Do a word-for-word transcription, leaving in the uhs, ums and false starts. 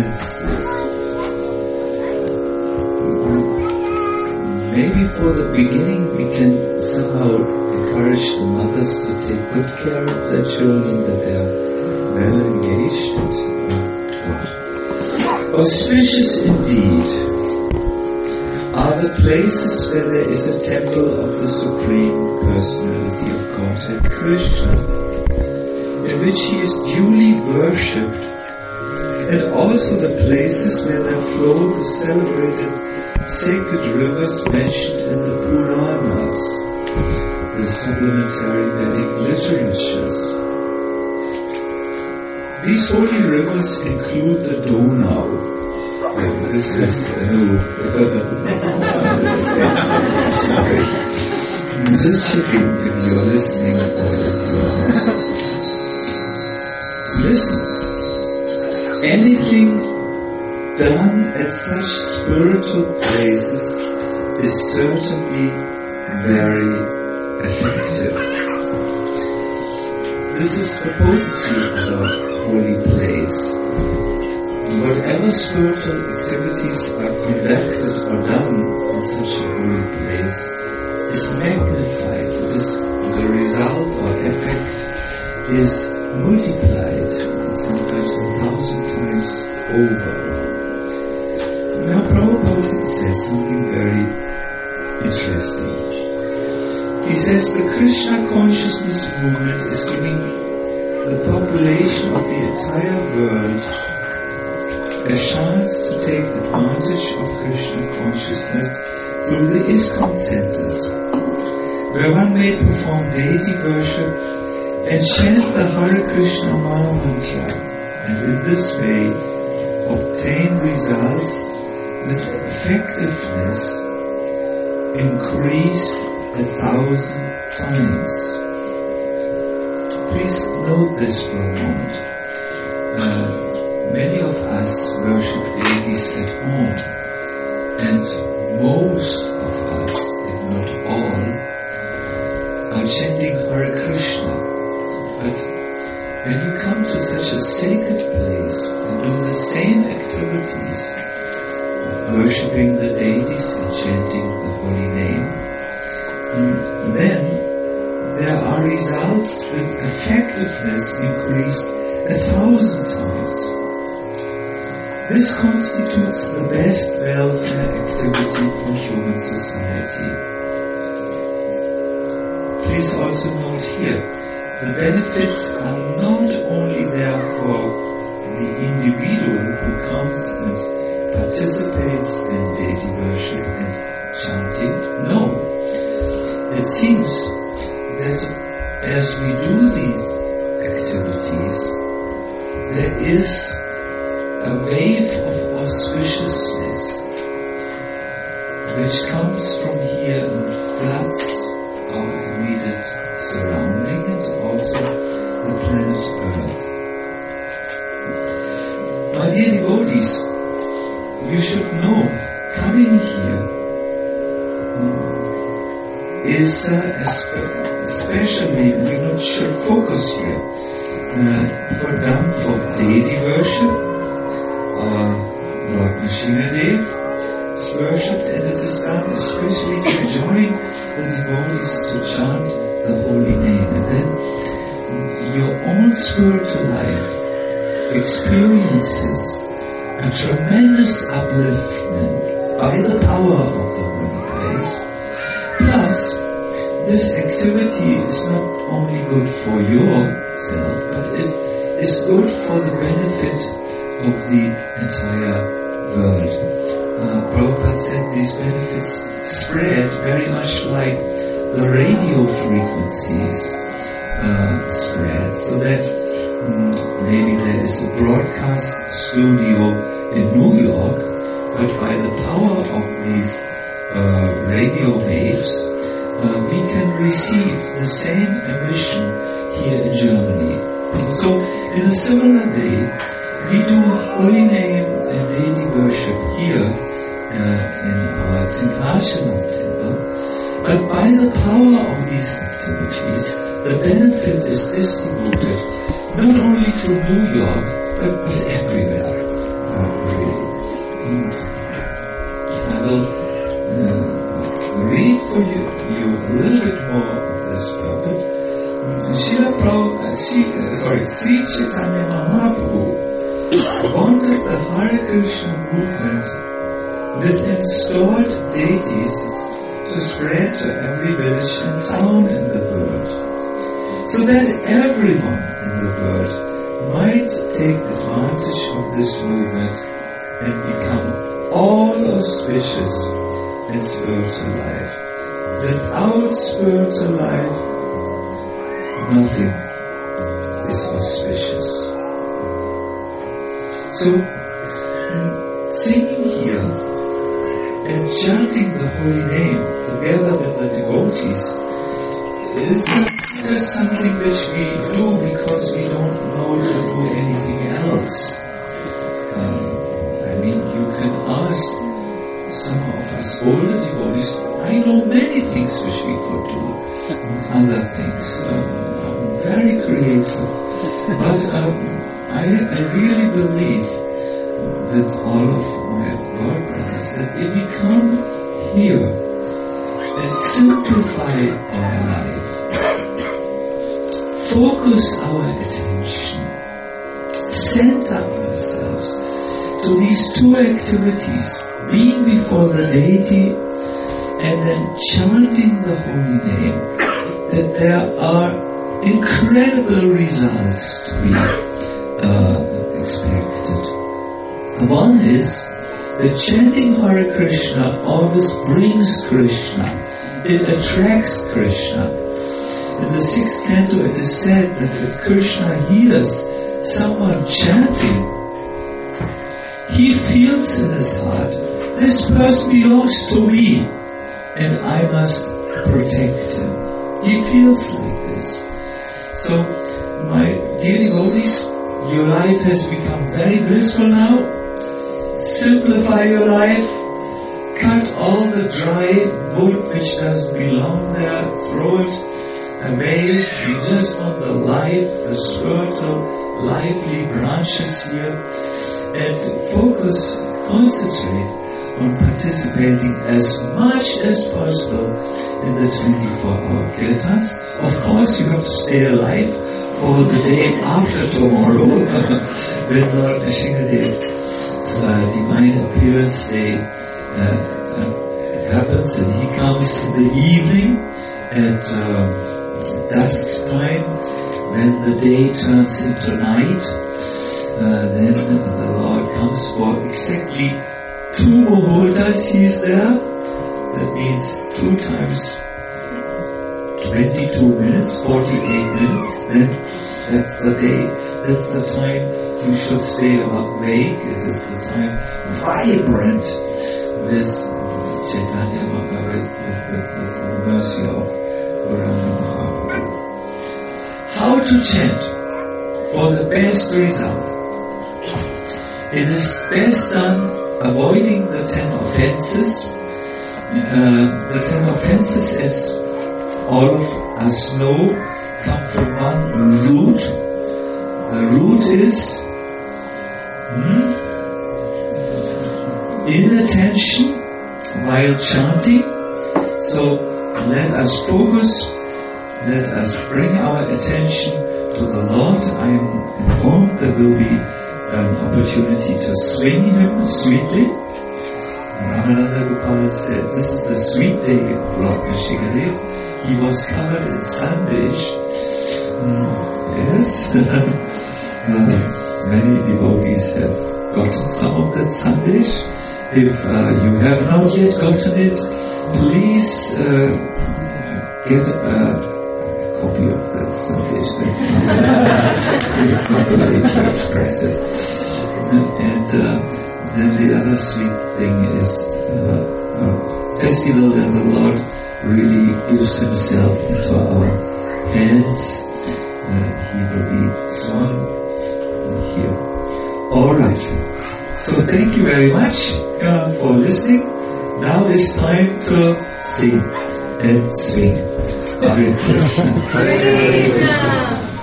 sense this. Maybe for the beginning we can somehow encourage the mothers to take good care of their children, that they are well engaged. And, uh, auspicious indeed are the places where there is a temple of the Supreme Personality of Godhead, Krishna, in which he is duly worshipped, and also the places where there flow the celebrated sacred rivers mentioned in the Puranas, the supplementary Vedic literatures. These holy rivers include the Donau. Uh, this is a new... Sorry. I'm just checking if you're listening or if you're not. Listen. Anything done at such spiritual places is certainly very effective. This is the potency of the holy place. Whatever spiritual activities are conducted or done in such a holy place is magnified. It is the result or effect is multiplied, sometimes a thousand times over. Now Prabhupada says something very interesting. He says the Krishna consciousness movement is giving the population of the entire world a chance to take advantage of Krishna consciousness through the ISKCON centers, where one may perform deity worship and chant the Hare Krishna Maha Mantra, and in this way obtain results with effectiveness increased a thousand times. Please note this for a moment. Uh, many of us worship deities at home, and most of us, if not all, are chanting Hare Krishna. But when you come to such a sacred place and do the same activities, worshipping the deities and chanting the holy name, and then there are results with effectiveness increased a thousand times. This constitutes the best welfare activity for human society. Please also note here, the benefits are not only there for the individual who comes and participates in deity worship and chanting. No. It seems that as we do these activities, there is a wave of auspiciousness which comes from here and floods our immediate surrounding and also the planet Earth. My dear devotees, you should know, coming here is uh, especially, we not should focus here, uh, for done for deity worship. Our Lord Nrsimhadev is worshipped, and it is done especially to join the devotees to chant the holy name. And then your own spiritual life experiences a tremendous upliftment by the power of the holy place. Plus, this activity is not only good for yourself, but it is good for the benefit of the entire world. Uh, Prabhupada said these benefits spread very much like the radio frequencies uh, spread, so that um, maybe there is a broadcast studio in New York, but by the power of these uh, radio waves, uh, we can receive the same emission here in Germany. So, in a similar way, we do holy name and deity worship here uh, in our Saint Archanam temple, but by the power of these activities, the benefit is distributed not only to New York, but, but everywhere. Uh, will uh, read for you, you a little bit more of this purport. Srila Prabhupada, uh, sorry, Sri Chaitanya Mahaprabhu wanted the Hare Krishna movement with installed deities to spread to every village and town in the world, so that everyone in the world might take advantage of this movement and become all auspicious in spiritual life. Without spiritual life, nothing is auspicious. So, singing here and chanting the holy name together with the devotees is not just something which we do because we don't know to do anything else. Um, I mean, you can ask some of us older devotees, I know many things which we could do, other things. Um, I'm very creative. But um, I, I really believe with all of my God brothers that if we come here and simplify our life, focus our attention, center ourselves to these two activities, being before the deity and then chanting the holy name, that there are incredible results to be uh, expected. One is that chanting Hare Krishna always brings Krishna. It attracts Krishna. In the sixth canto it is said that if Krishna hears someone chanting, he feels in his heart, this person belongs to me and I must protect him. He feels like this. So, my dear devotees, your life has become very blissful now. Simplify your life. Cut all the dry wood which doesn't belong there. Throw it away. We just want the life, the spiritual, lively branches here. And focus, concentrate on participating as much as possible in the twenty-four hour kirtans. Of course, you have to stay alive for the day after tomorrow, when Lord Nrsingadev's uh, divine appearance day uh, uh, happens, and he comes in the evening at uh, dusk time, when the day turns into night. Uh, then the Lord comes for exactly two muhurtas. He is there. That means two times twenty-two minutes, forty-eight minutes. Then that's the day, that's the time you should stay awake. It is the time vibrant with Chaitanya, with, with, with, with the mercy of Gauranga Mahaprabhu. How to chant for the best result? It is best done avoiding the ten offenses. Uh, the ten offenses, as all of us know, come from one root. The root is hmm, inattention while chanting. So let us focus, let us bring our attention to the Lord. I am informed there will be an opportunity to swing him sweetly. Ramananda Gopal said, this is the sweet day of Lord Nrsingadev. He was covered in sandesh. Mm, yes, uh, many devotees have gotten some of that sandesh. If uh, you have not yet gotten it, please uh, get a copy of the sandesh. That's not, it's not the way to express it. And uh, then the other sweet thing is uh, a festival that the Lord really gives himself into our hands. Uh, he will be sung here. Alright. So thank you very much uh, for listening. Now it's time to sing and swing. Hare Krishna. Hare Krishna.